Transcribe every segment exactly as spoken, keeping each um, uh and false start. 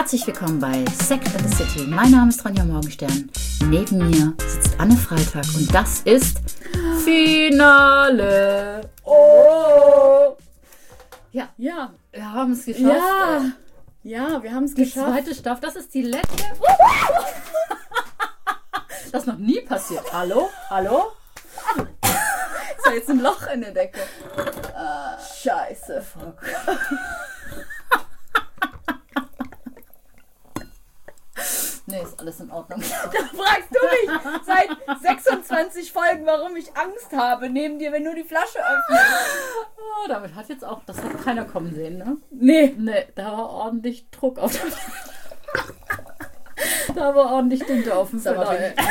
Herzlich willkommen bei Sect and the City. Mein Name ist Ronja Morgenstern. Neben mir sitzt Anne Freitag und das ist Finale. Oh! Ja, ja, wir haben es geschafft. Ja, ja, wir haben es geschafft. Die zweite Staffel, das ist die letzte. Das ist noch nie passiert. Hallo? Hallo? Ist da jetzt ein Loch in der Decke? Ah, scheiße, fuck. Nee, ist alles in Ordnung. Da fragst du mich seit sechsundzwanzig Folgen, warum ich Angst habe neben dir, wenn du die Flasche öffnest. Oh, damit hat jetzt auch, das hat keiner kommen sehen, ne? Nee. Nee, da war ordentlich Druck auf der Da war ordentlich Tinte auf dem Sag mal, Teller. bin,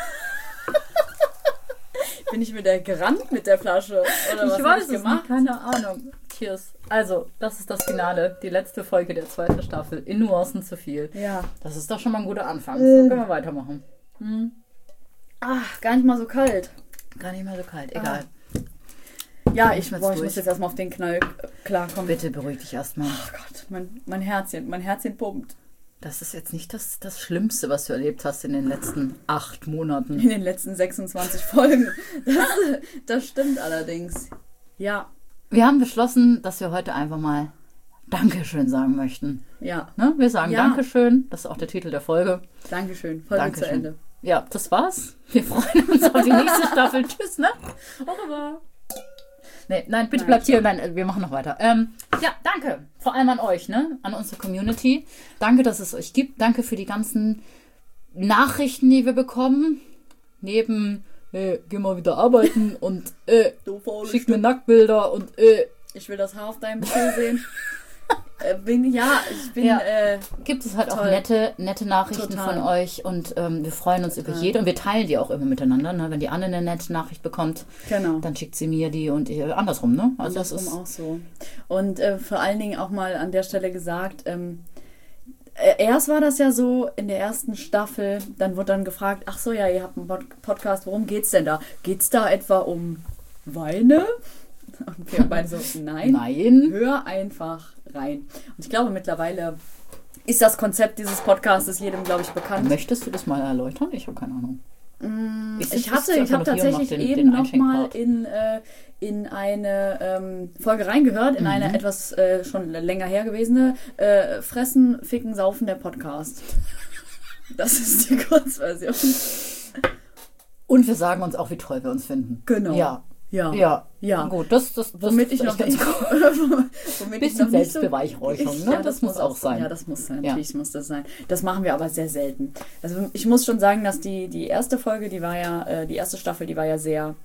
ich, bin ich mit der gerannt mit der Flasche? Oder was Ich hab weiß ich es gemacht? nicht, keine Ahnung. Cheers. Also, das ist das Finale, die letzte Folge der zweiten Staffel. In Nuancen zu viel. Ja. Das ist doch schon mal ein guter Anfang. So Mm. können wir weitermachen. Hm. Ach, gar nicht mal so kalt. Gar nicht mal so kalt, egal. Ja, ich, Jetzt boah, ich durch. muss jetzt erstmal auf den Knall klarkommen. Bitte beruhig dich erstmal. Oh Gott, mein, mein Herzchen, mein Herzchen pumpt. Das ist jetzt nicht das, das Schlimmste, was du erlebt hast in den letzten acht Monaten. In den letzten sechsundzwanzig Folgen. Das, das stimmt allerdings. Ja, Wir haben beschlossen, dass wir heute einfach mal Dankeschön sagen möchten. ja. Ne? Wir sagen Ja. Dankeschön. Das ist auch der Titel der Folge. Dankeschön. Folge Dankeschön. zu Ende. Ja, das war's. Wir freuen uns auf die nächste Staffel. Tschüss, ne? Au revoir. Nee, nein, bitte Nein. bleibt hier. Nein, wir machen noch weiter. Ähm, ja, danke. Vor allem an euch, ne? An unsere Community. Danke, dass es euch gibt. Danke für die ganzen Nachrichten, die wir bekommen. Neben, äh, geh mal wieder arbeiten und äh, Du faule schick mir Nacktbilder und äh, Ich will das Haar auf deinem Schuh sehen. äh, bin, ja, ich bin... Ja. Äh, gibt es halt auch Toll. nette, nette Nachrichten Total. von euch und ähm, wir freuen uns über jede und wir teilen die auch immer miteinander. Ne? Wenn die Anne eine nette Nachricht bekommt, genau. dann schickt sie mir die und ihr, andersrum, ne? Also das Andersrum ist auch so. Und äh, vor allen Dingen auch mal an der Stelle gesagt, ähm, äh, erst war das ja so in der ersten Staffel, dann wurde dann gefragt, ach so, ja, ihr habt einen Pod- Podcast, worum geht's denn da? Geht's da etwa um Weine? Und wir beide so, nein, Nein. hör einfach rein. Und ich glaube, mittlerweile ist das Konzept dieses Podcasts jedem, glaube ich, bekannt. Möchtest du das mal erläutern? Ich habe keine Ahnung. Ich sitze Ich hatte, jetzt ich habe einfach noch hier und mach tatsächlich den- eben den nochmal Einschenkpart. in, äh, in eine ähm, Folge reingehört, in Mhm. eine etwas äh, schon länger her gewesene äh, Fressen, Ficken, Saufen der Podcast. Das ist die Kurzversion. Und wir sagen uns auch, wie toll wir uns finden. Genau. Ja. Ja. Ja. Ja. Gut, das, das, das Womit ich ist noch echt nicht, ganz womit ich Bisschen noch nicht so- Selbstbeweihräucherung, ne? Ja, Das muss auch sein. Ja, das muss sein. Natürlich muss das sein. Das machen wir aber sehr selten. Also ich muss schon sagen, dass die, die erste Folge, die war ja, äh, die erste Staffel, die war ja sehr,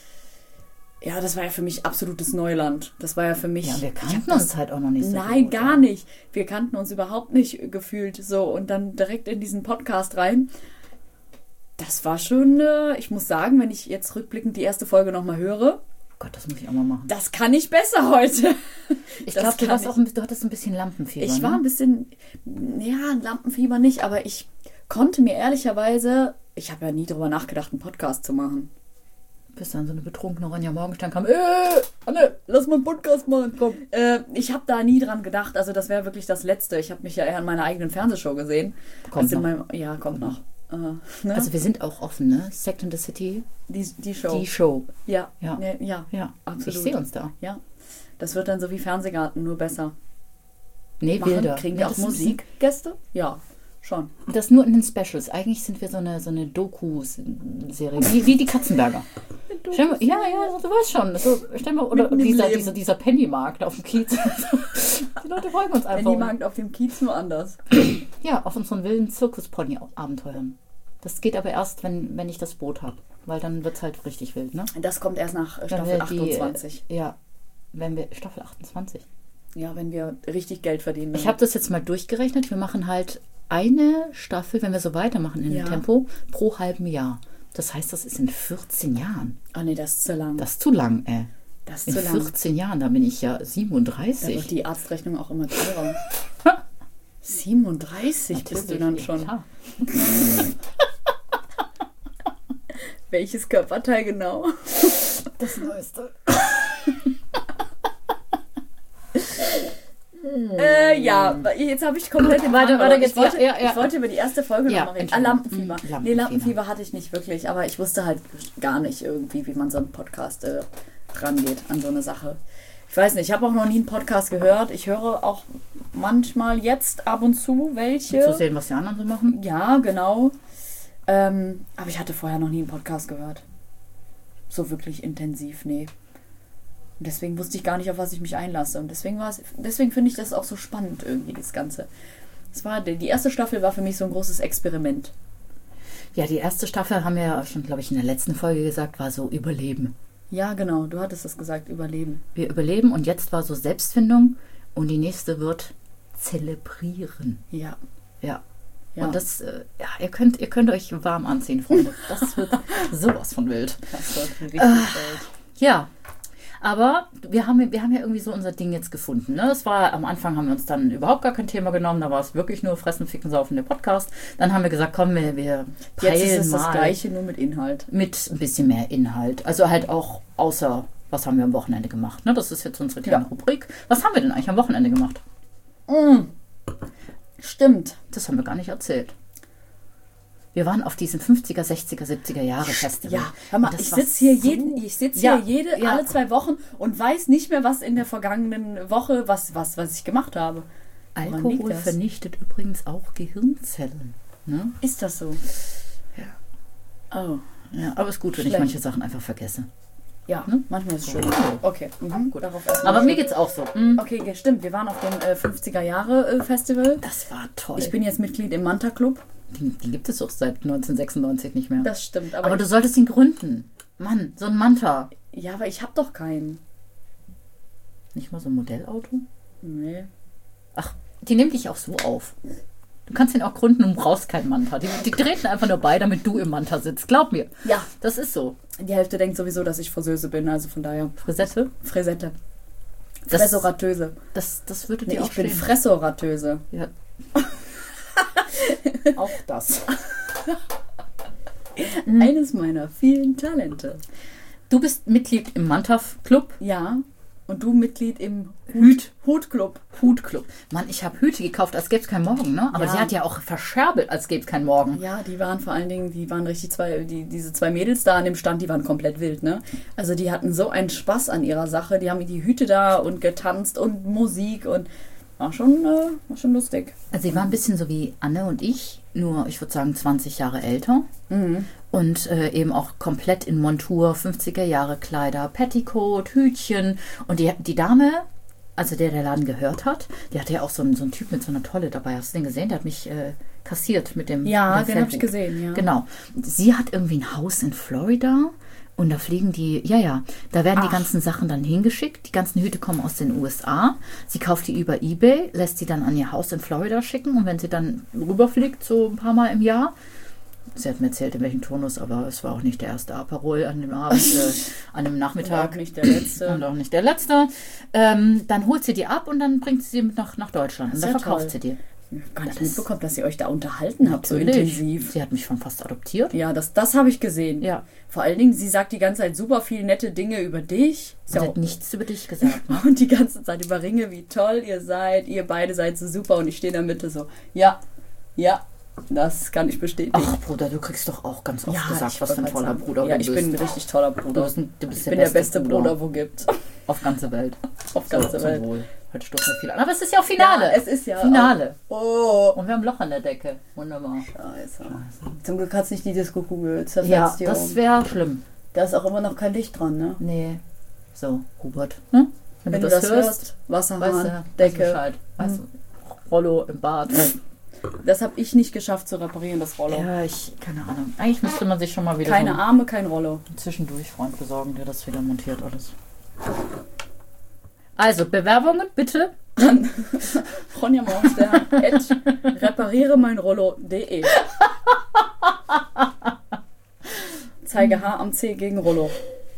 ja, das war ja für mich absolutes Neuland. Das war ja für mich. Ja, wir ich kannten hab uns halt auch noch nicht so Nein, gut, gar ja. nicht. Wir kannten uns überhaupt nicht gefühlt so und dann direkt in diesen Podcast rein. Das war schon, äh, ich muss sagen, wenn ich jetzt rückblickend die erste Folge nochmal höre, Gott, das muss ich auch mal machen. das kann ich besser heute. Ich Das glaube, du, kann warst ich. auch ein- du hattest ein bisschen Lampenfieber. Ich ne? war ein bisschen, ja, ein Lampenfieber nicht, aber ich konnte mir ehrlicherweise, ich habe ja nie drüber nachgedacht, einen Podcast zu machen. Bis dann so eine betrunkene Ronja Morgenstern kam. Äh, Anne, lass mal einen Podcast machen, komm. Äh, ich habe da nie dran gedacht, also das wäre wirklich das Letzte. Ich habe mich ja eher in meiner eigenen Fernsehshow gesehen. Kommt Also in noch. Meinem, ja, kommt noch. Äh, ne? Also wir sind auch offen, ne? Sect and the City, die, die Show. die Show. ja, Ja. ja, ja, Ja, absolut. ich sehe uns da. Ja, das wird dann so wie Fernsehgarten, nur besser. Nee, Machen. Bilder. Kriegen Ja, wir auch das ist ein Musikgäste? Ja, schon. bisschen- Das nur in den Specials. Eigentlich sind wir so eine, so eine Doku-Serie. Wie, wie die Katzenberger. Stell mal, ja, ja, du weißt schon. So, stell mal, oder Mitten im dieser, Leben. dieser, dieser Pennymarkt auf dem Kiez. Die Leute folgen uns einfach. Pennymarkt auf dem Kiez nur anders. Ja, auf unseren wilden Zirkuspony-Abenteuern. Das geht aber erst, wenn, wenn ich das Boot habe. Weil dann wird es halt richtig wild, ne? Das kommt erst nach äh, Wenn Staffel wir die, achtundzwanzig. Ja, wenn wir, Staffel achtundzwanzig. Ja, wenn wir richtig Geld verdienen. Ich habe das jetzt mal durchgerechnet. Wir machen halt eine Staffel, wenn wir so weitermachen in Ja. dem Tempo, pro halben Jahr. Das heißt, das ist in vierzehn Jahren. Ah nee, das ist zu lang. Das ist zu lang, ey. das ist In zu lang. vierzehn Jahren, da bin ich ja Da siebenunddreißig. wird die Arztrechnung auch immer teurer. siebenunddreißig bist du dann Natürlich, schon. klar. Welches Körperteil genau? Das Neueste. Äh, ja, jetzt habe ich komplett den Warte, warte, jetzt, ich, wollte, ja, ja. ich wollte über die erste Folge Ja, noch mal reden. Ah, Entschuldigung. Lampenfieber. Mhm, Nee, Lampenfieber. Lampenfieber hatte ich nicht wirklich, aber ich wusste halt gar nicht irgendwie, wie man so einen Podcast äh, rangeht an so eine Sache. Ich weiß nicht, ich habe auch noch nie einen Podcast gehört. Ich höre auch manchmal jetzt ab und zu welche. Zu sehen, was die anderen so machen. Ja, genau. Ähm, aber ich hatte vorher noch nie einen Podcast gehört. So wirklich intensiv, nee. Und deswegen wusste ich gar nicht, auf was ich mich einlasse. Und deswegen war es, deswegen finde ich das auch so spannend irgendwie, das Ganze. Es war, die erste Staffel war für mich so ein großes Experiment. Ja, die erste Staffel, haben wir ja schon, glaube ich, in der letzten Folge gesagt, war so Überleben. Ja, genau, du hattest es gesagt, Überleben. Wir überleben und jetzt war so Selbstfindung und die nächste wird Zelebrieren. Ja. Ja. Ja. Und das, äh, ja, ihr könnt, ihr könnt euch warm anziehen, Freunde. Das wird sowas von wild. Das wird richtig Äh, wild. Ja, aber wir haben, wir haben ja irgendwie so unser Ding jetzt gefunden. Ne? Das war, am Anfang haben wir uns dann überhaupt gar kein Thema genommen. Da war es wirklich nur Fressen, Ficken, Saufen, der Podcast. Dann haben wir gesagt, komm, wir, wir Jetzt ist es mal das Gleiche, nur mit Inhalt. mit ein bisschen mehr Inhalt. Also halt auch außer, was haben wir am Wochenende gemacht. Ne? Das ist jetzt unsere kleine Ja. Rubrik. Was haben wir denn eigentlich am Wochenende gemacht? Mm. Stimmt. Das haben wir gar nicht erzählt. Wir waren auf diesem fünfziger, sechziger, siebziger Jahre Festival. Ja, hör mal, Und das ich war sitze hier, so- jeden, ich sitz Ja, hier jede, ja. alle zwei Wochen und weiß nicht mehr, was in der vergangenen Woche, was, was, was ich gemacht habe. Woran liegt Alkohol das? vernichtet übrigens auch Gehirnzellen. Ne? Ist das so? Ja. Oh, Ja, aber ist gut, wenn ich Schlecht. manche Sachen einfach vergesse. ja, Ne? manchmal ist es schön. So. Okay, mhm. Gut. Darauf erstmal Aber mir schön. geht's auch so. Mm. Okay, ja, stimmt, wir waren auf dem äh, fünfziger Jahre äh, Festival. Das war toll. Ich bin jetzt Mitglied im Manta Club. die, die gibt es auch seit neunzehnhundertsechsundneunzig nicht mehr. Das stimmt, aber, aber du solltest ihn gründen. Mann, so ein Manta. ja, aber ich habe doch keinen. Nicht mal so ein Modellauto? Nee. Ach, die nehmen dich auch so auf. Du kannst ihn auch gründen und brauchst keinen Manta. Die, die treten einfach nur bei, damit du im Manta sitzt. Glaub mir. Ja, Das ist so. die Hälfte denkt sowieso, dass ich Friseuse bin, also von daher. Frisette? Fresette. Das- Fressoratöse. Das, das würde Nee, dir auch ich bin stehen. Fressoratöse. Ja. Auch das. Eines meiner vielen Talente. Du bist Mitglied im Manta-Club. Ja, und du Mitglied im Hüt. Hutclub. Hutclub. Mann, ich habe Hüte gekauft, als gäbe es keinen Morgen, ne? Aber Ja. sie hat ja auch verscherbelt, als gäbe es keinen Morgen. Ja, die waren vor allen Dingen, die waren richtig zwei, die, diese zwei Mädels da an dem Stand, die waren komplett wild, ne? Also die hatten so einen Spaß an ihrer Sache, die haben die Hüte da und getanzt und Musik und war schon, äh, war schon lustig. Also sie war ein bisschen so wie Anne und ich, nur ich würde sagen zwanzig Jahre älter. Mhm. Und äh, eben auch komplett in Montur, fünfziger Jahre Kleider, Petticoat, Hütchen. Und die, die Dame, also der der Laden gehört hat, die hatte ja auch so einen, so einen Typ mit so einer Tolle dabei. Hast du den gesehen? Der hat mich äh, kassiert mit dem Ja, mit dem den habe ich Feldbuch. gesehen, ja. Genau. Sie hat irgendwie ein Haus in Florida und da fliegen die, ja, ja, da werden die Ach. ganzen Sachen dann hingeschickt. Die ganzen Hüte kommen aus den U S A. Sie kauft die über eBay, lässt die dann an ihr Haus in Florida schicken und wenn sie dann rüberfliegt, so ein paar Mal im Jahr, sie hat mir erzählt, in welchem Turnus, aber es war auch nicht der erste Aperol an dem Abend, äh, an dem War Nachmittag. auch nicht der letzte. Und auch nicht der letzte. Ähm, dann holt sie die ab und dann bringt sie sie mit nach, nach Deutschland. Und Das dann ist ja verkauft toll. sie die. Ich habe gar nicht Das ist- mitbekommen, dass ihr euch da unterhalten habt, so Natürlich. intensiv. Sie hat mich schon fast adoptiert. Ja, das, das habe ich gesehen. Ja. Vor allen Dingen, sie sagt die ganze Zeit super viele nette Dinge über dich. Ist Sie ja hat nichts über dich gesagt. Ne? Und die ganze Zeit über Ringe, wie toll ihr seid. Ihr beide seid so super. Und ich stehe in der Mitte so, ja, ja, das kann ich bestätigen. Ach, Bruder, du kriegst doch auch ganz oft ja, gesagt, ich was für ein wollte toller sagen. Bruder Ja, du ich bist. bin ein richtig toller Du Bruder. bist, ein, du bist Ich der bin der beste beste Bruder, wo gibt. auf ganze Welt. Auf ganze so, Welt. Zum Wohl. Heute stoßen wir viel an. Aber es ist ja auch Finale. Ja, es ist ja Finale. Oh. Und wir haben ein Loch an der Decke. Wunderbar. Scheiße. Zum Glück hat es nicht die Disco-Kugel zerfetzt Ja, hier das oben. wäre schlimm. Da ist auch immer noch kein Licht dran, ne? Nee. So, Hubert. Ne? Wenn, Wenn du das, hörst, Wasserhahn, weißt du, weißt du Decke. Bescheid. Weißt du, Rollo im Bad. Das habe ich nicht geschafft zu reparieren, das Rollo. Ja, ich, keine Ahnung. Eigentlich müsste man sich schon mal wieder Keine so Arme, kein Rollo. einen Zwischendurch-Freund besorgen, der das wieder montiert alles. Also, Bewerbungen bitte. Ronja Monster at repariere mein Rollo punkt de. Zeige H am C gegen Rollo.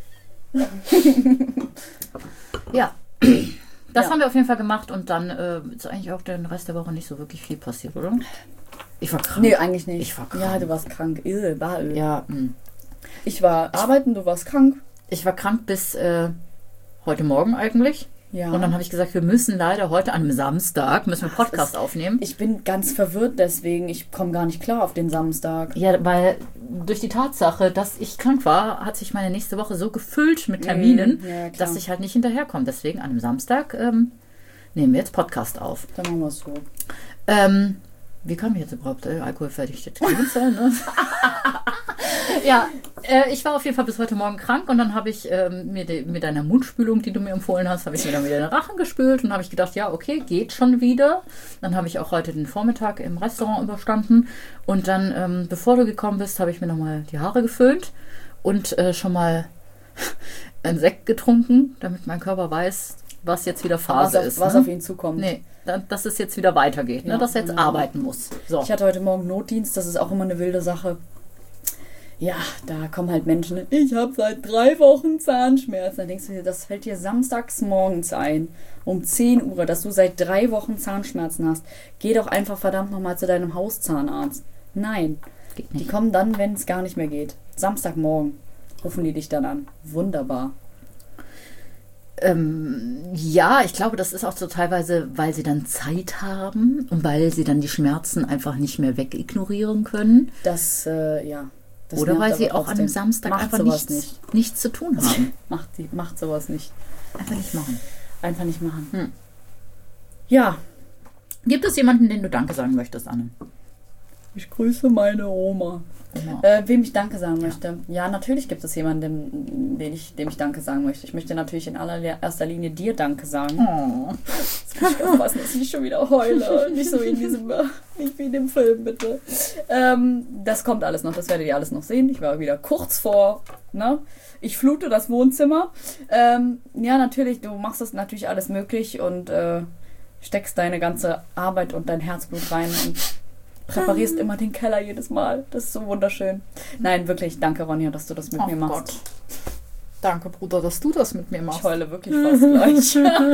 Ja. Das Ja. haben wir auf jeden Fall gemacht und dann äh, ist eigentlich auch den Rest der Woche nicht so wirklich viel passiert, oder? Ich war krank. Nee, eigentlich nicht. Ich war krank. Ja, du warst krank. Irre, war irre. Ja, mh. Ich war arbeiten, du warst krank. ich war krank bis äh, heute Morgen eigentlich. Ja. Und dann habe ich gesagt, wir müssen leider heute an einem Samstag, müssen wir Podcast aufnehmen. Ich bin ganz verwirrt deswegen, ich komme gar nicht klar auf den Samstag. Ja, weil durch die Tatsache, dass ich krank war, hat sich meine nächste Woche so gefüllt mit Terminen, ja, klar. dass ich halt nicht hinterherkomme. Deswegen an einem Samstag ähm, nehmen wir jetzt Podcast auf. Dann machen wir es so. Ähm, wie kam ich jetzt überhaupt? Äh, alkoholverdichtete Krebszellen, ne? Ja, äh, ich war auf jeden Fall bis heute Morgen krank und dann habe ich ähm, mir de, mit deiner Mundspülung, die du mir empfohlen hast, habe ich mir dann wieder den Rachen gespült und habe ich gedacht, ja, okay, geht schon wieder. Dann habe ich auch heute den Vormittag im Restaurant überstanden und dann, ähm, bevor du gekommen bist, habe ich mir nochmal die Haare geföhnt und äh, schon mal einen Sekt getrunken, damit mein Körper weiß, was jetzt wieder Phase was auf, ist. Was ne? auf ihn zukommt. Nee, dass es jetzt wieder weitergeht, Ja, ne? Dass er jetzt genau. arbeiten muss. So. Ich hatte heute Morgen Notdienst, das ist auch immer eine wilde Sache. Ja, da kommen halt Menschen, ich habe seit drei Wochen Zahnschmerzen. Dann denkst du dir, das fällt dir samstags morgens ein, um zehn Uhr, dass du seit drei Wochen Zahnschmerzen hast. Geh doch einfach verdammt nochmal zu deinem Hauszahnarzt. Nein, Geht die nicht. kommen dann, wenn es gar nicht mehr geht. Samstagmorgen rufen die dich dann an. Wunderbar. Ähm, ja, ich glaube, das ist auch so teilweise, weil sie dann Zeit haben und weil sie dann die Schmerzen einfach nicht mehr wegignorieren können. Das, äh, ja. Das Oder nervt weil aber sie auch an trotzdem. einem Samstag Macht einfach sowas nichts, nicht. nichts zu tun haben. Macht, sie, macht sowas nicht. Einfach nicht machen. Einfach nicht machen. Hm. Ja, Gibt es jemanden, den du Danke sagen möchtest, Anne? ich grüße meine Oma. Genau. Äh, wem ich Danke sagen möchte. Ja, natürlich gibt es jemanden, den ich, dem ich Danke sagen möchte. Ich möchte natürlich in allererster Linie dir Danke sagen. Oh. Jetzt muss ich aufpassen, dass ich nicht schon wieder heule. Nicht so wie in diesem, nicht wie in dem Film, bitte. Ähm, das kommt alles noch, das werdet ihr alles noch sehen. Ich war wieder kurz vor, ne? Ich flute das Wohnzimmer. Ähm, ja, natürlich, du machst das natürlich alles möglich und äh, steckst deine ganze Arbeit und dein Herzblut rein und präparierst immer den Keller jedes Mal. Das ist so wunderschön. Nein, wirklich, danke Ronja, dass du das mit Oh mir machst. Gott. Danke, Bruder, dass du das mit mir Ich machst. heule wirklich fast gleich.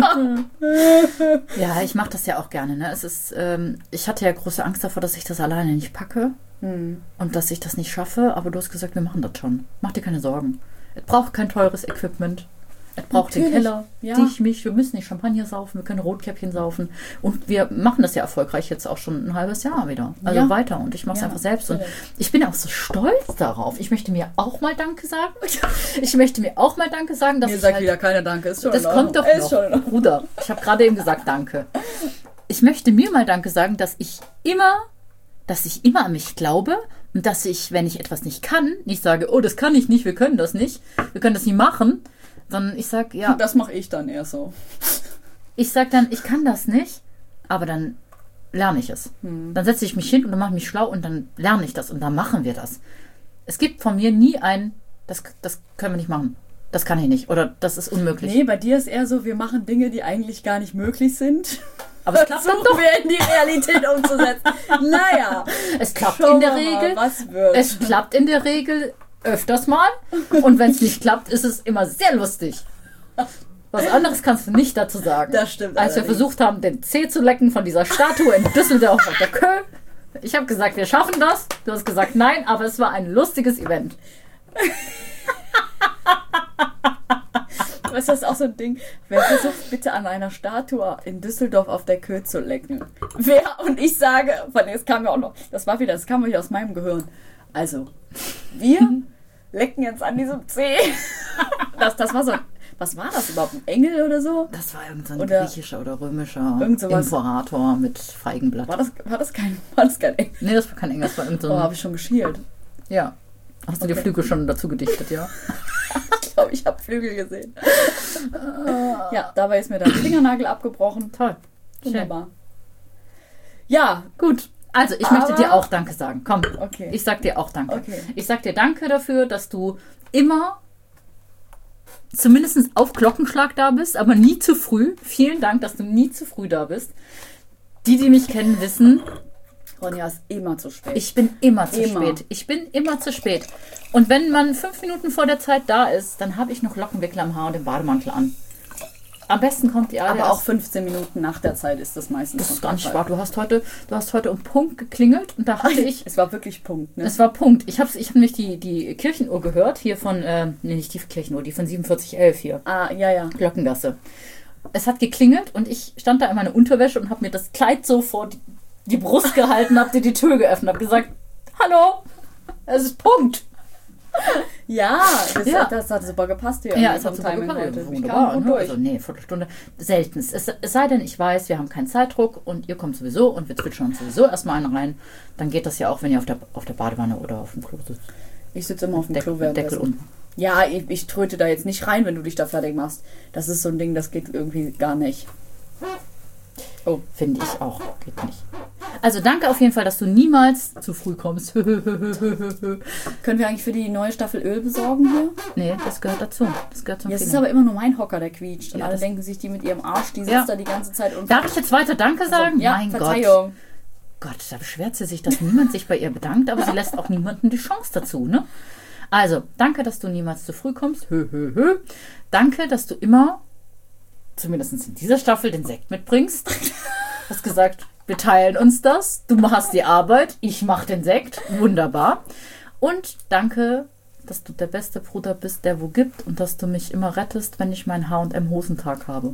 Ja, ich mache das ja auch gerne. Ne? Es ist, ähm, ich hatte ja große Angst davor, dass ich das alleine nicht packe Hm. und dass ich das nicht schaffe. Aber du hast gesagt, wir machen das schon. Mach dir keine Sorgen. Es braucht kein teures Equipment. Es braucht den Natürlich, Keller, ja. dich, mich. Wir müssen nicht Champagner saufen, wir können Rotkäppchen saufen. Und wir machen das ja erfolgreich jetzt auch schon ein halbes Jahr wieder. Also Ja. weiter. Und ich mache es Ja, einfach selbst. Und natürlich. ich bin auch so stolz darauf. Ich möchte mir auch mal Danke sagen. Ich möchte mir auch mal Danke sagen, dass Mir ich sagt halt wieder keiner Danke. Ist schon das in Ordnung. kommt doch Ist schon in noch. Ordnung. Bruder, ich habe gerade eben gesagt Danke. Ich möchte mir mal Danke sagen, dass ich immer, dass ich immer an mich glaube und dass ich, wenn ich etwas nicht kann, nicht sage, oh, das kann ich nicht, wir können das nicht, wir können das nicht machen, sondern ich sage, ja, Das mache ich dann eher so. ich sage dann, ich kann das nicht, aber dann lerne ich es. Hm. Dann setze ich mich hin und dann mache ich mich schlau und dann lerne ich das und dann machen wir das. Es gibt von mir nie ein, das, das können wir nicht machen. Das kann ich nicht oder das ist unmöglich. Nee, bei dir ist eher so, wir machen Dinge, die eigentlich gar nicht möglich sind. Aber es klappt dann Versuchen doch. wir in die Realität umzusetzen. Naja. Es klappt Schauen in der wir mal, Regel. was wird. Es klappt in der Regel öfters mal. Und wenn es nicht klappt, ist es immer sehr lustig. Was anderes kannst du nicht dazu sagen. Das stimmt Als wir allerdings. versucht haben, den Zeh zu lecken von dieser Statue in Düsseldorf auf der Kö. Ich habe gesagt, wir schaffen das. Du hast gesagt, nein, aber es war ein lustiges Event. Weißt du, das ist auch so ein Ding. Wer versucht bitte an einer Statue in Düsseldorf auf der Kö zu lecken? Wer? Und ich sage, von das kam ja auch noch, das war wieder, das kam wieder aus meinem Gehirn. Also, wir lecken jetzt an diesem Zeh. Das, das war so, was war das überhaupt? Ein Engel oder so? Das war irgendein Oder griechischer oder römischer irgend sowas. Imperator mit Feigenblatt. War das, war das kein, war das kein Engel? Nee, das war kein Engel, das war irgendein... Oh, habe ich schon geschielt. ja. Hast du die Okay. Flügel schon dazu gedichtet, ja? Ich glaube, ich habe Flügel gesehen. Ja, dabei ist mir dann der Fingernagel abgebrochen. Toll. Schön. Wunderbar. Ja, Gut. Also, ich möchte Aber- dir auch Danke sagen. Komm, Okay. ich sag dir auch Danke. Okay. Ich sag dir Danke dafür, dass du immer zumindest auf Glockenschlag da bist, aber nie zu früh. Vielen Dank, dass du nie zu früh da bist. Die, die mich kennen, wissen, Ronja ist immer zu spät. ich bin immer zu Immer. spät. Ich bin immer zu spät. Und wenn man fünf Minuten vor der Zeit da ist, dann habe ich noch Lockenwickler am Haar und den Bademantel an. Am besten kommt die Aale Aber auch erst- fünfzehn Minuten nach der Zeit ist das meistens. Das ist noch gar nicht der Fall. wahr. Du hast heute, du hast heute um Punkt geklingelt und da hatte ich Es war wirklich Punkt, ne? Es war Punkt. Ich habe ich hab nämlich die, die Kirchenuhr gehört, hier von, äh, nee, nicht die Kirchenuhr, die von siebenundvierzig elf hier, Ah, ja, ja. Glockengasse. es hat geklingelt und ich stand da in meiner Unterwäsche und habe mir das Kleid so vor die, die Brust gehalten, habe dir die Tür geöffnet, habe gesagt, hallo, es ist Punkt. Ja, das, Ja. das hat super gepasst hier. Ja, irgendwie es hat vom super Timing gepasst. heute. Ich Wunderbar. kam gut Ne? durch. Also nee, Viertelstunde. Selten. Es, es sei denn, ich weiß, wir haben keinen Zeitdruck und ihr kommt sowieso und wir zwitschern uns sowieso erstmal einen rein. Dann geht das ja auch, wenn ihr auf der, auf der Badewanne oder auf dem Klo sitzt. Ich sitze immer auf dem Deck, Klo Deckel währenddessen. unten. Ja, ich, ich tröte da jetzt nicht rein, wenn du dich da fertig machst. Das ist so ein Ding, das geht irgendwie gar nicht. Oh, finde ich auch. Geht nicht. Also danke auf jeden Fall, dass du niemals zu früh kommst. Können wir eigentlich für die neue Staffel Öl besorgen hier? Nee, das gehört dazu. Das gehört zum Ja, es ist Feeling. aber immer nur mein Hocker, der quietscht. Und Ja, alle das- denken sich, die mit ihrem Arsch, die sitzt Ja. da die ganze Zeit und... Darf ich jetzt weiter Danke sagen? ja, mein Gott. Verzeihung. Gott, da beschwert sie sich, dass niemand sich bei ihr bedankt, aber sie lässt auch niemandem die Chance dazu, ne? Also, danke, dass du niemals zu früh kommst. Hö, hö, hö. Danke, dass du immer, zumindest in dieser Staffel, den Sekt mitbringst. Du hast gesagt, wir teilen uns das. Du machst die Arbeit, ich mach den Sekt. Wunderbar. Und danke, dass du der beste Bruder bist, der wo gibt und dass du mich immer rettest, wenn ich meinen H und M Hosentag habe.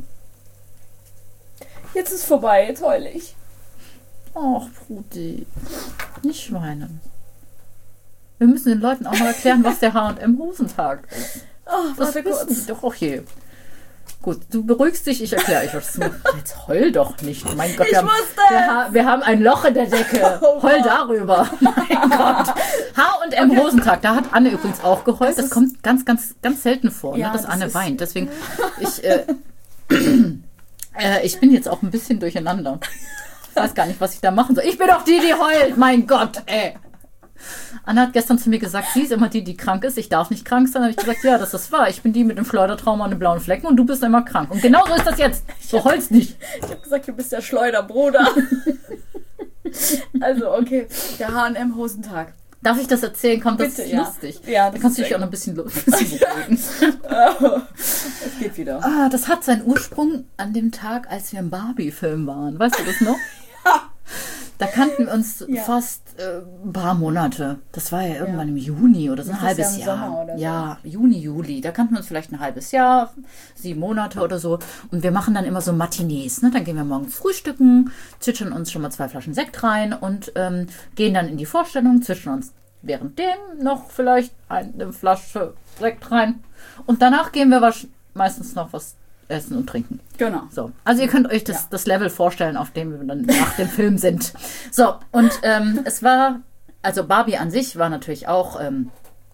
Jetzt ist vorbei, jetzt heul ich. Ach, Brudi, nicht weinen. Wir müssen den Leuten auch mal erklären, was der H und M Hosentag ist. Oh, Das warte wissen kurz. die doch auch je. Gut, du beruhigst dich, ich erkläre euch was. Jetzt heul doch nicht. Mein Gott, Ich wir haben, wusste wir, ha wir haben ein Loch in der Decke. Oh, Heul wow. darüber. Mein Gott. H und M Hosentag, da hat Anne übrigens auch geheult. Das, Das ist- kommt ganz, ganz, ganz selten vor, Ja, ne, dass das Anne ist- weint. Deswegen, ich, äh, äh, ich bin jetzt auch ein bisschen durcheinander. Ich weiß gar nicht, was ich da machen soll. Ich bin doch die, die heult. Mein Gott, ey. Anna hat gestern zu mir gesagt, sie ist immer die, die krank ist. Ich darf nicht krank sein. Da habe ich gesagt, ja, das ist wahr. Ich bin die mit dem Schleudertrauma und den blauen Flecken und du bist immer krank. Und genau so ist das jetzt. So heulst nicht. Ich habe gesagt, du bist der Schleuderbruder. Also, okay. Der H und M Hosentag. Darf ich das erzählen? Kommt das Bitte, ist ja. lustig. Ja, Da das kannst du ist dich auch noch ein bisschen, lu- ein bisschen beruhigen. Es geht wieder. Ah, das hat seinen Ursprung an dem Tag, als wir im Barbie-Film waren. Weißt du das noch? Da kannten wir uns Ja. fast äh, ein paar Monate. Das war ja irgendwann im Juni oder so ein Nächstes halbes Jahr Jahr. im Sommer oder so. Ja, Juni, Juli. Da kannten wir uns vielleicht ein halbes Jahr, sieben Monate oder so. Und wir machen dann immer so Matinees. Ne? Dann gehen wir morgens frühstücken, zwitschern uns schon mal zwei Flaschen Sekt rein und ähm, gehen dann in die Vorstellung, zwitschern uns währenddem noch vielleicht eine Flasche Sekt rein. Und danach gehen wir wasch- meistens noch was essen und trinken. Genau. So, also ihr könnt euch das, Ja. das Level vorstellen, auf dem wir dann nach dem Film sind. So, und ähm, es war, also Barbie an sich war natürlich auch, ähm,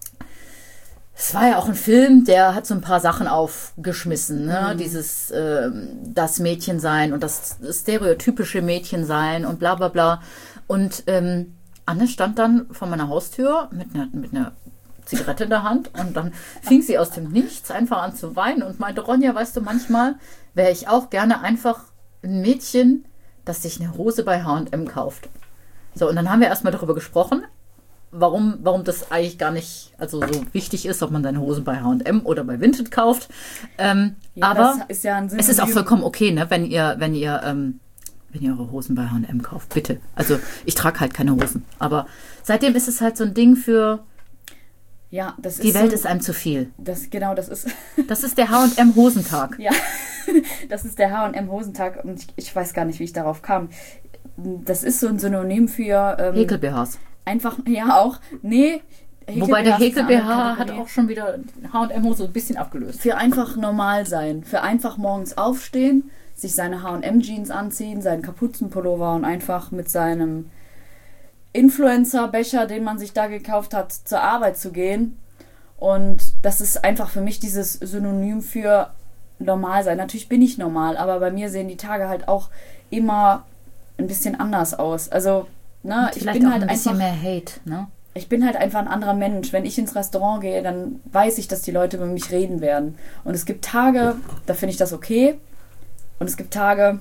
es war ja auch ein Film, der hat so ein paar Sachen aufgeschmissen. Ne? Dieses, ähm, das Mädchensein und das stereotypische Mädchensein und bla bla bla. Und ähm, Anne stand dann vor meiner Haustür mit einer, mit einer Zigarette in der Hand und dann fing sie aus dem Nichts einfach an zu weinen und meinte, Ronja, weißt du, manchmal wäre ich auch gerne einfach ein Mädchen, das sich eine Hose bei H und M kauft. So, und dann haben wir erstmal darüber gesprochen, warum, warum das eigentlich gar nicht also so wichtig ist, ob man seine Hosen bei H und M oder bei Vinted kauft. Ähm, Ja, aber das ist ja ein es ist auch Synonym. vollkommen okay, ne, wenn ihr, wenn ihr, ähm, wenn ihr eure Hosen bei H und M kauft, bitte. Also ich trage halt keine Hosen, aber seitdem ist es halt so ein Ding für Ja, das die ist Welt so, ist einem zu viel. das, genau, das ist, Das ist der H und M Hosentag. ja, das ist der H und M Hosentag und ich, ich weiß gar nicht, wie ich darauf kam. Das ist so ein Synonym für ähm, Häkel-B Hs. einfach, ja auch, nee. Wobei der Häkel-B H ist eine Häkel-B H andere hat Kategorie. auch schon wieder H und M Hose ein bisschen abgelöst. Für einfach normal sein, für einfach morgens aufstehen, sich seine H und M Jeans anziehen, seinen Kapuzenpullover und einfach mit seinem Influencer-Becher, den man sich da gekauft hat, zur Arbeit zu gehen. Und das ist einfach für mich dieses Synonym für normal sein. Natürlich bin ich normal, aber bei mir sehen die Tage halt auch immer ein bisschen anders aus. Also, ne, Und ich vielleicht bin auch halt ein bisschen einfach, mehr Hate, ne? ich bin halt einfach ein anderer Mensch. Wenn ich ins Restaurant gehe, dann weiß ich, dass die Leute über mich reden werden. Und es gibt Tage, da finde ich das okay. Und es gibt Tage,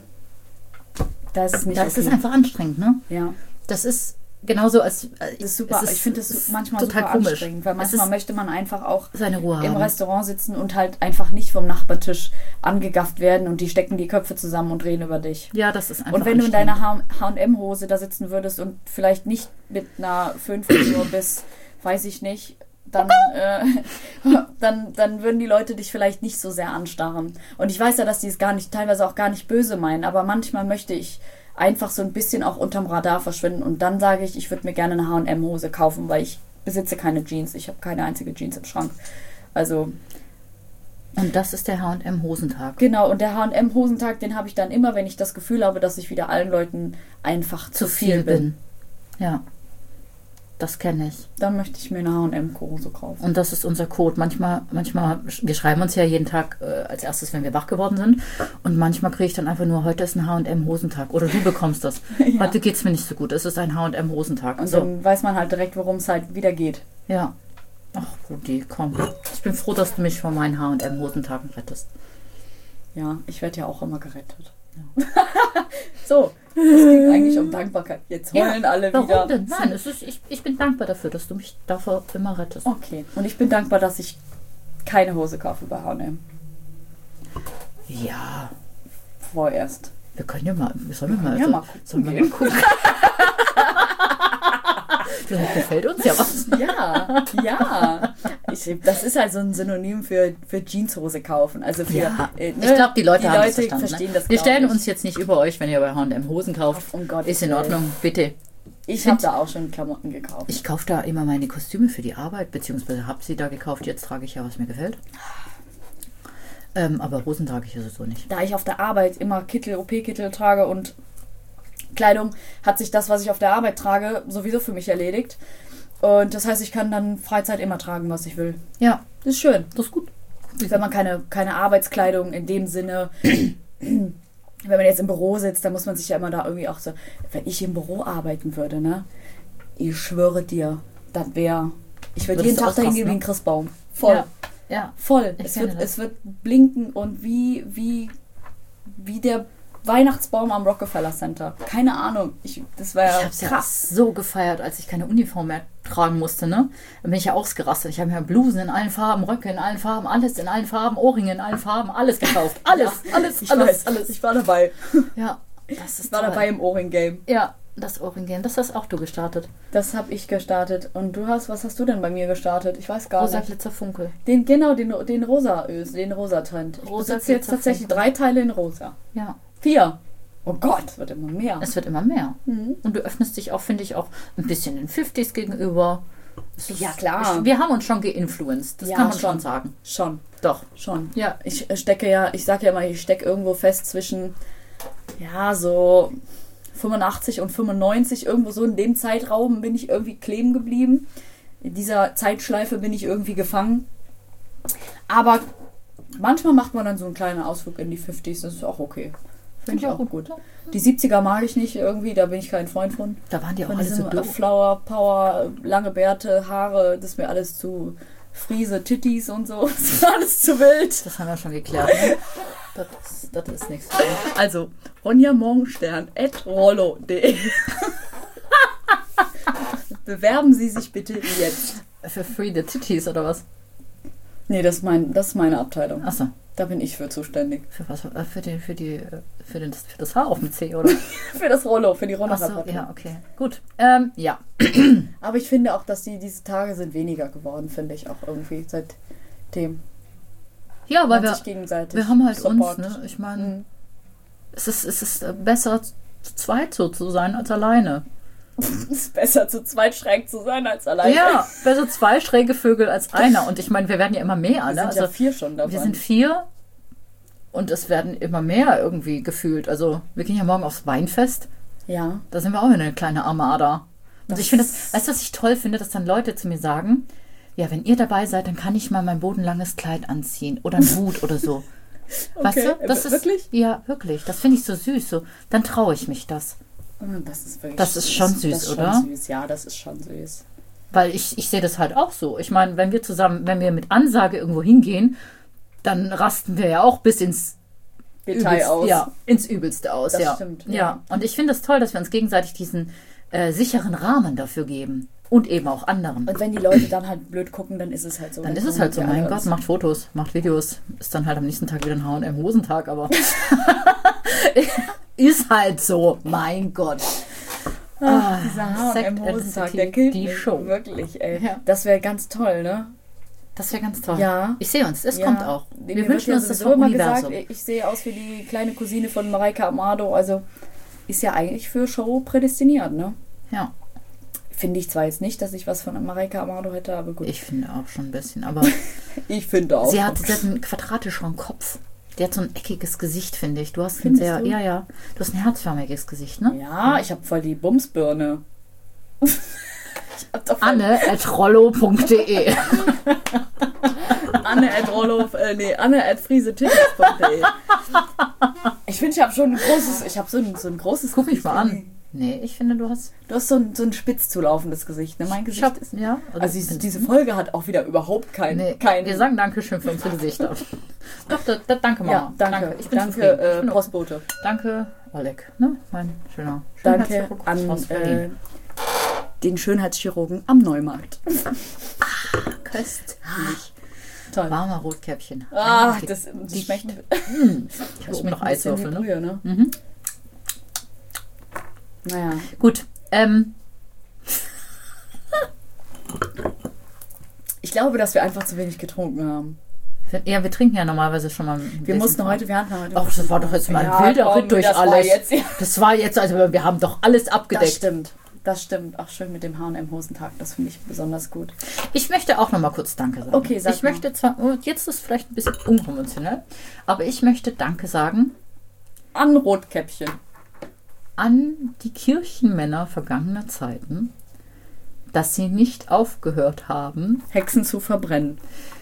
da ist es nicht Da okay. ist es einfach anstrengend, ne? Ja, Das ist genauso als. Äh, das ist super. es ist- ich finde das es ist manchmal total super komisch. anstrengend, weil Es manchmal ist- möchte man einfach auch Seine Ruhe im haben. Restaurant sitzen und halt einfach nicht vom Nachbartisch angegafft werden und die stecken die Köpfe zusammen und reden über dich. Ja, das ist einfach Und wenn du in anstrengend. deiner H und M-Hose da sitzen würdest und vielleicht nicht mit einer fünf Uhr bis, weiß ich nicht, dann, äh, dann, dann würden die Leute dich vielleicht nicht so sehr anstarren. Und ich weiß ja, dass die es gar nicht, teilweise auch gar nicht böse meinen, aber manchmal möchte ich einfach so ein bisschen auch unterm Radar verschwinden und dann sage ich, ich würde mir gerne eine H und M-Hose kaufen, weil ich besitze keine Jeans. Ich habe keine einzige Jeans im Schrank. Also... Und das ist der H und M-Hosentag. Genau, und der H und M-Hosentag, den habe ich dann immer, wenn ich das Gefühl habe, dass ich wieder allen Leuten einfach zu, zu viel, viel bin. bin. Ja, das kenne ich. Dann möchte ich mir eine H und M-Hose kaufen. Und das ist unser Code. Manchmal, manchmal, wir schreiben uns ja jeden Tag äh, als erstes, wenn wir wach geworden sind. Und manchmal kriege ich dann einfach nur, heute ist ein H und M-Hosentag. Oder du bekommst das. Ja. Heute geht es mir nicht so gut. Es ist ein H und M-Hosentag. Und so. Dann weiß man halt direkt, worum es halt wieder geht. Ja. Ach, Rudi, komm. Ich bin froh, dass du mich von meinen H und M-Hosentagen rettest. Ja, ich werde ja auch immer gerettet. Ja. So, es ging eigentlich um Dankbarkeit. Jetzt heulen ja, alle warum wieder. Denn? Nein, es ist, ich, ich bin dankbar dafür, dass du mich dafür immer rettest. Okay, und ich bin dankbar, dass ich keine Hose kaufe bei H und M. Ja. Vorerst. Wir können ja mal, sollen wir mal, ja so, mal gucken. sollen wir mal gucken. Vielleicht gefällt uns ja was. Ja, ja. Ich, das ist halt so ein Synonym für, für Jeanshose kaufen. Also für, ja. äh, ne? Ich glaube, die Leute die haben Leute das verstanden. Verstehen Ne? das, wir stellen ich. uns jetzt nicht über euch, wenn ihr bei H und M Hosen kauft. Oh Gott, ist in Ordnung, bitte. Ich habe da auch schon Klamotten gekauft. Ich kaufe da immer meine Kostüme für die Arbeit, beziehungsweise habe sie da gekauft. Jetzt trage ich ja, was mir gefällt. Ähm, aber Hosen trage ich ja so nicht. Da ich auf der Arbeit immer Kittel, O P-Kittel trage und Kleidung, hat sich das, was ich auf der Arbeit trage, sowieso für mich erledigt. Und das heißt, ich kann dann Freizeit immer tragen, was ich will. Ja. Das ist schön. Das ist gut. Wenn man keine, keine Arbeitskleidung in dem Sinne, wenn man jetzt im Büro sitzt, dann muss man sich ja immer da irgendwie auch so, wenn ich im Büro arbeiten würde, ne? Ich schwöre dir, das wäre, ich würde jeden Tag dahin gehen wie ein Christbaum. Voll. Ja. Ja. Voll. Es wird, es wird blinken und wie, wie, wie der Weihnachtsbaum am Rockefeller Center. Keine Ahnung. Ich, das war ja ich krass. Ja so gefeiert, als ich keine Uniform mehr tragen musste, ne? Dann bin ich ja ausgerastet. Ich habe mir Blusen in allen Farben, Röcke in allen Farben, alles in allen Farben, Ohrringe in allen Farben, alles gekauft. Alles, ja, alles, ich alles, weiß, alles. Ich war dabei. Ja, das ist Ich war toll. dabei im Ohrring-Game. Ja, das Ohrring-Game. Das hast auch du gestartet. Das habe ich gestartet. Und du hast, was hast du denn bei mir gestartet? Ich weiß gar Rosa nicht. Glitzer Funkel. Den, genau, den, den rosa Ös, den rosa Trend. Ich Rosa besitze jetzt tatsächlich drei Teile in rosa. Ja. Vier. Oh Gott, es wird immer mehr. Es wird immer mehr. Mhm. Und du öffnest dich auch, finde ich, auch ein bisschen den fünfziger gegenüber. Es ist, Ja, klar. Ich, wir haben uns schon geinfluenced. Das Ja, kann man schon. schon sagen. Schon, Doch. schon. Ja. Ich stecke ja, ich sage ja immer, ich stecke irgendwo fest zwischen, ja, so fünfundachtzig und fünfundneunzig. Irgendwo so in dem Zeitraum bin ich irgendwie kleben geblieben. In dieser Zeitschleife bin ich irgendwie gefangen. Aber manchmal macht man dann so einen kleinen Ausflug in die fünfziger. Das ist auch okay. Finde ich auch gut. gut. Die siebziger mag ich nicht irgendwie, da bin ich kein Freund von. Da waren die auch Von alle so diesem doof. Flower, Power, lange Bärte, Haare, das ist mir alles zu Friese, Tittis und so. Das ist alles zu wild. Das haben wir schon geklärt. Ne? Das, ist, das ist nichts. Also, Ronja Morgenstern at rollo punkt de. Bewerben Sie sich bitte jetzt. Für Free the Titties oder was? Nee, das ist, mein, das ist meine Abteilung. Achso. Da bin ich für zuständig. Für was? Für, die, für, die, für, den, für das Haar auf dem C, oder? Für das Rollo, für die Achso, Rollo-Reportage. ja, okay. Gut. Ähm, ja. Aber ich finde auch, dass die, diese Tage sind weniger geworden, finde ich auch irgendwie seitdem. Ja, weil Man wir, sich gegenseitig wir haben halt Support. uns, ne? Ich meine, Mhm. es, ist, es ist besser zu zweit so zu sein als alleine. Es ist besser, zu zweit schräg zu sein als alleine. Ja, besser zwei schräge Vögel als einer. Und ich meine, wir werden ja immer mehr. Wir Ne? sind ja Also, vier schon davon. wir sind vier und es werden immer mehr irgendwie gefühlt. Also wir gehen ja morgen aufs Weinfest. Ja. Da sind wir auch eine kleine Armada. Und Das ich finde das, weißt du, was ich toll finde, dass dann Leute zu mir sagen, ja, wenn ihr dabei seid, dann kann ich mal mein bodenlanges Kleid anziehen oder einen Hut oder so. Weißt Okay, du? Das äh, ist, wirklich? Ja, wirklich. Das finde ich so süß. So, dann traue ich mich das. Das ist wirklich Das ist schon süß, das ist oder? Schon süß. Ja, das ist schon süß. Weil ich, ich sehe das halt auch so. Ich meine, wenn wir zusammen, wenn wir mit Ansage irgendwo hingehen, dann rasten wir ja auch bis ins Detail Übelst, aus. Ja, ins Übelste aus. Das ja. stimmt, Ja. ja. Und ich finde es das toll, dass wir uns gegenseitig diesen äh, sicheren Rahmen dafür geben. Und eben auch anderen. Und wenn die Leute dann halt blöd gucken, dann ist es halt so. Dann ist es halt so, mein Gott, macht Fotos, macht Videos. Ist dann halt am nächsten Tag wieder ein H und M-Hosentag, aber ist halt so, mein Gott. Ach, dieser H und Sect M and Hosentag, City, der killt die mich. Show. Wirklich, ey. Ja. Das wäre ganz toll, ne? Das wäre ganz toll. Ja. Ich sehe uns, es Ja. kommt auch. Mir Wir wird wünschen ja uns das sowieso vom immer Universum. gesagt, ich sehe aus wie die kleine Cousine von Mareike Amado, also ist ja eigentlich für Show prädestiniert, ne? Ja, Finde ich zwar jetzt nicht, dass ich was von Mareike Amado hätte, aber gut. ich finde auch schon ein bisschen. Aber Ich finde auch. sie hat, sie hat einen quadratischeren Kopf. Die hat so ein eckiges Gesicht, finde ich. Du hast ein Findest sehr, du? ja, ja. Du hast ein herzförmiges Gesicht, ne? Ja, ich habe voll die Bumsbirne. ich hab doch voll Anne at rollo punkt de Anne at Rollo, äh, nee, Anne at friesetickets punkt de. Ich finde, ich habe schon ein großes, ich habe so ein, so ein großes Guck mich Gesicht. mal an. Nee, ich finde, du hast... Du hast so ein, so ein spitz zulaufendes Gesicht, ne? Mein Gesicht Ich hab, ist... ja, Also diese, diese Folge hat auch wieder überhaupt kein... nee, kein wir sagen Dankeschön für unsere Gesichter. Doch, das, das, danke, Mama. ja, danke. Ich bin danke, zufrieden. äh, Ich bin auch- Postbote. Danke, Oleg, ne? Mein schöner Danke Schönheitschirurg an aus Berlin. äh, den Schönheitschirurgen am Neumarkt. Köstlich. Toll. Warmer Rotkäppchen. Ah, Ein das, das Gedicht. schmeckt... Ich habe oben noch ein bisschen wie Eiswürfel, ne? Brühe, ne? Mhm. Naja. Gut, ähm, Ich glaube, dass wir einfach zu wenig getrunken haben. ja, wir trinken ja normalerweise schon mal ein Wir bisschen mussten vor. heute, wir hatten heute... Ach, das war doch jetzt mal ein Ja, wilder komm, Ritt durch das war alles. jetzt- Das war jetzt, also wir haben doch alles Das abgedeckt. stimmt. Das stimmt. Ach, schön mit dem H und M Hosentag. Das finde ich besonders gut. Ich möchte auch noch mal kurz Danke sagen. Okay, sag Ich mal. möchte zwar, oh, jetzt ist es vielleicht ein bisschen unkonventionell, aber ich möchte Danke sagen An Rotkäppchen. an die Kirchenmänner vergangener Zeiten, dass sie nicht aufgehört haben, Hexen zu verbrennen.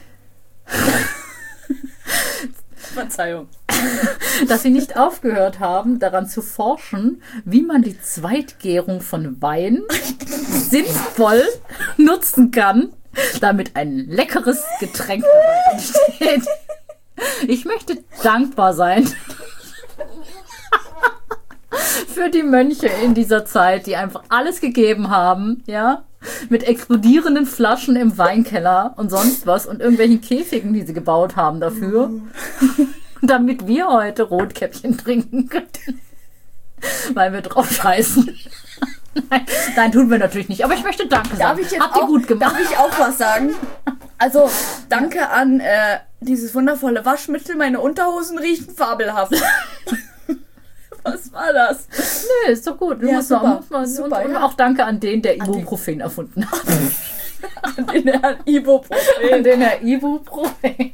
Verzeihung. dass sie nicht aufgehört haben, daran zu forschen, wie man die Zweitgärung von Wein sinnvoll nutzen kann, damit ein leckeres Getränk dabei entsteht. Ich möchte dankbar sein für die Mönche in dieser Zeit, die einfach alles gegeben haben, ja, mit explodierenden Flaschen im Weinkeller und sonst was und irgendwelchen Käfigen, die sie gebaut haben dafür, damit wir heute Rotkäppchen trinken können, weil wir drauf scheißen. Nein, nein, tun wir natürlich nicht, aber ich möchte Danke sagen. Darf ich jetzt Habt ihr auch, gut gemacht. Darf ich auch was sagen? Also, danke an äh, dieses wundervolle Waschmittel. Meine Unterhosen riechen fabelhaft. Was war das? Nö, ist doch gut. Wir Ja, müssen super. auch, muss man, Super, und ja. auch Danke an den, der die- Ibuprofen erfunden hat. An den Herrn Ibuprofen. An den Herr Ibuprofen.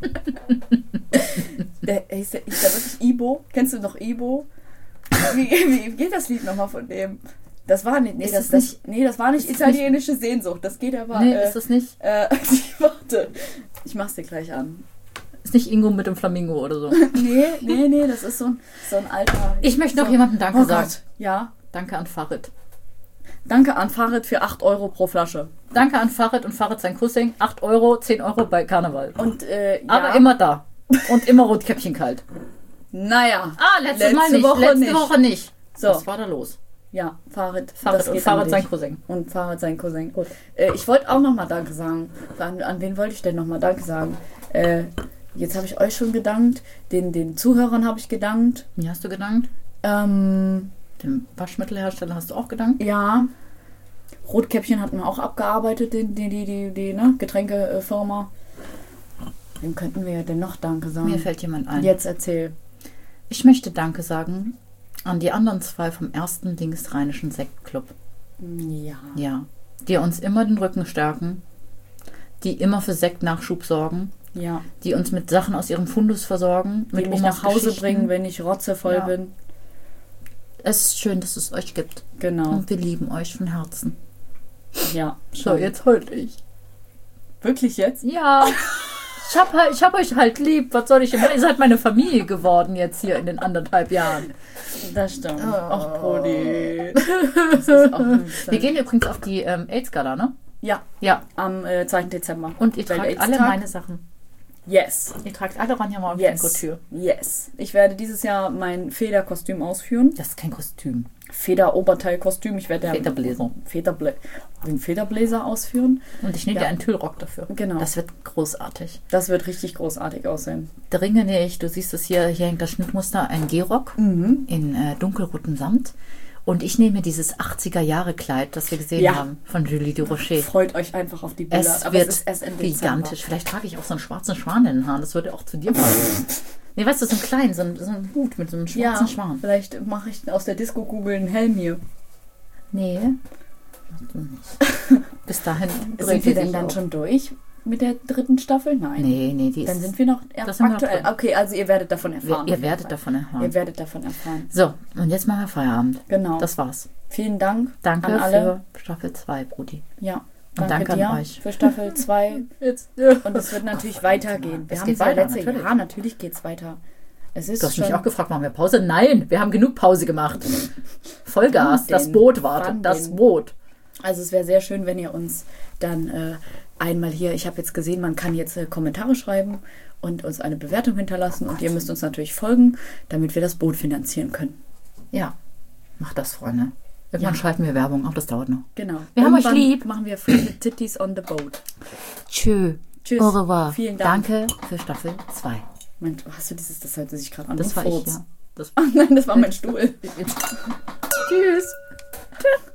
Der, hieß der, hieß der wirklich Ibo? Kennst du noch Ibo? Wie, wie geht das Lied nochmal von dem? Das war nicht, nee, Ist das, das das, nicht- nee, das war nicht ist das italienische Sehnsucht. Das geht aber. Nee, äh, ist das nicht? äh, warte, ich mach's dir gleich an. Ist nicht Ingo mit dem Flamingo oder so. Nee, nee, nee, das ist so ein, so ein alter. Ich möchte noch so, jemandem Danke oh sagen. Gott, ja. Danke an Farid. Danke an Farid für acht Euro pro Flasche. Danke an Farid und Farid sein Cousin. acht Euro, zehn Euro bei Karneval. Und, äh, ja. Aber immer da. Und immer Rotkäppchen kalt. Naja. Ah, letztes Letzte Mal nicht. Woche Letzte nicht. Woche nicht. So. Was war da los? Ja, Farid. Farid das und geht Farid an sein dich. Cousin. Und Farid sein Cousin. Gut. Äh, ich wollte auch nochmal Danke sagen. An, an wen wollte ich denn nochmal Danke sagen? Äh, jetzt habe ich euch schon gedankt. Den, den Zuhörern habe ich gedankt. Wie hast du gedankt? Ähm, Dem Waschmittelhersteller hast du auch gedankt? ja. Rotkäppchen hatten wir auch abgearbeitet, die, die, die, die, die ne? Getränkefirma. Wem könnten wir denn noch Danke sagen? Mir fällt jemand ein. Jetzt erzähl. Ich möchte Danke sagen an die anderen zwei vom ersten linksrheinischen Sektclub. Ja. Ja. Die uns immer den Rücken stärken. Die immer für Sektnachschub sorgen. Ja. Die uns mit Sachen aus ihrem Fundus versorgen. Die mit mich Omas nach Hause Geschichten. bringen, wenn ich rotzevoll Ja. bin. Es ist schön, dass es euch gibt. Genau. Und wir lieben euch von Herzen. Ja. So, jetzt heul ich. Wirklich jetzt? Ja. Ich hab, halt, ich hab euch halt lieb. Was soll ich immer? Ihr seid meine Familie geworden jetzt hier in den anderthalb Jahren. Das stimmt. Oh. Ach, Brody. Das ist auch eine Wir gehen übrigens auf die ähm, AIDS-Gala, ne? Ja, Ja. am äh, zweiten Dezember. Und ihr tragt Welt-AIDS-Tag. alle meine Sachen. Yes. Ihr tragt alle Ronja mal auf Yes. die Couture. Yes. Ich werde dieses Jahr mein Federkostüm ausführen. Das ist kein Kostüm. Feder-Oberteilkostüm. Ich werde Federbläser. Federblä den Federbläser ausführen. Und ich nähe Ja. dir einen Tüllrock dafür. Genau. Das wird großartig. Das wird richtig großartig aussehen. Dringe nähe ich, du siehst es hier, hier hängt das Schnittmuster, ein Gehrock Mhm. in äh, dunkelrotem Samt. Und ich nehme dieses achtziger-Jahre-Kleid, das wir gesehen Ja. haben, von Julie Durocher. Freut euch einfach auf die Bilder. Es Aber wird es ist erst Ende gigantisch. Dezember. Vielleicht trage ich auch so einen schwarzen Schwan in den Haaren. Das würde auch zu dir passen. Nee, weißt du, so einen kleinen, so einen, so einen Hut mit so einem schwarzen Ja, Schwan. vielleicht mache ich aus der Disco-Kugel einen Helm hier. Nee. mach du nicht. Bis dahin Sind dreht wir sie denn sich dann auf. schon durch mit der dritten Staffel? Nein. Nee, nee, die ist... Dann sind wir noch ja, das sind wir noch aktuell. drin. Okay, also ihr werdet davon wir, erfahren. ihr auf jeden werdet Fall. davon erfahren. Ihr werdet davon erfahren. So, und jetzt machen wir Feierabend. Genau. Das war's. Vielen Dank Danke an alle. für Staffel zwei, Brudi. Ja. Und Danke danke dir an euch. für Staffel zwei. Jetzt. Und es wird natürlich weitergehen. Wir Es haben geht zwar weiter, letzte natürlich. Ja, natürlich geht's weiter. Es ist Du hast schon mich auch gefragt, machen wir Pause? Nein, wir haben genug Pause gemacht. Vollgas, Wann das denn? Boot wartet, Wann das denn? Boot. Also es wäre sehr schön, wenn ihr uns dann äh, einmal hier, ich habe jetzt gesehen, man kann jetzt äh, Kommentare schreiben und uns eine Bewertung hinterlassen und ihr müsst uns natürlich folgen, damit wir das Boot finanzieren können. Ja, macht das, Freunde. Irgendwann Ja. schalten wir Werbung, auch das dauert noch. Genau. Wir haben euch Irgendwann lieb. machen wir Free Titties on the Boat. Tschö. Tschüss. Au revoir. Vielen Dank. Danke für Staffel zwei. Mensch, hast du dieses, das hört sich gerade an. Das wie war ich, Furz. ja. Das Ach nein, das war mein Stuhl. Tschüss. Tschüss.